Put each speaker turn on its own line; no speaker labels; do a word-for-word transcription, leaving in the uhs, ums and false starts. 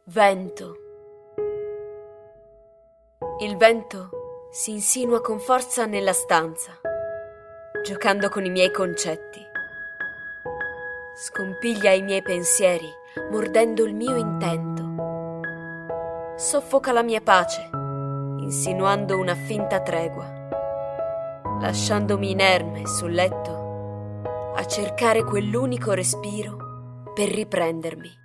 Vento. Il vento si insinua con forza nella stanza, giocando con i miei concetti. Scompiglia i miei pensieri, mordendo il mio intento. Soffoca la mia pace, insinuando una finta tregua, lasciandomi inerme sul letto a cercare quell'unico respiro per riprendermi.